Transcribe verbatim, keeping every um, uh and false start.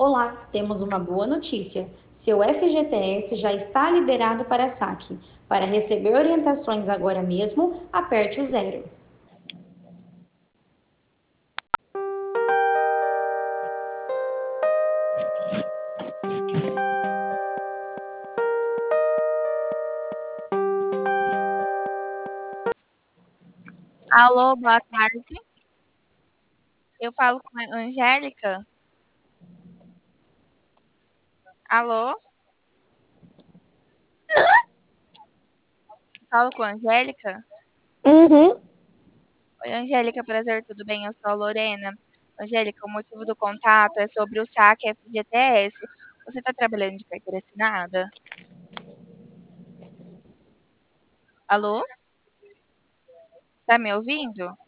Olá, temos uma boa notícia. Seu F G T S já está liberado para saque. Para receber orientações agora mesmo, aperte o zero. Alô, boa tarde. Eu falo com a Angélica. Alô? Falo com a Angélica? Uhum. Oi, Angélica, prazer, tudo bem? Eu sou a Lorena. Angélica, o motivo do contato é sobre o saque F G T S. Você está trabalhando de carteira assinada? Alô? Tá me ouvindo?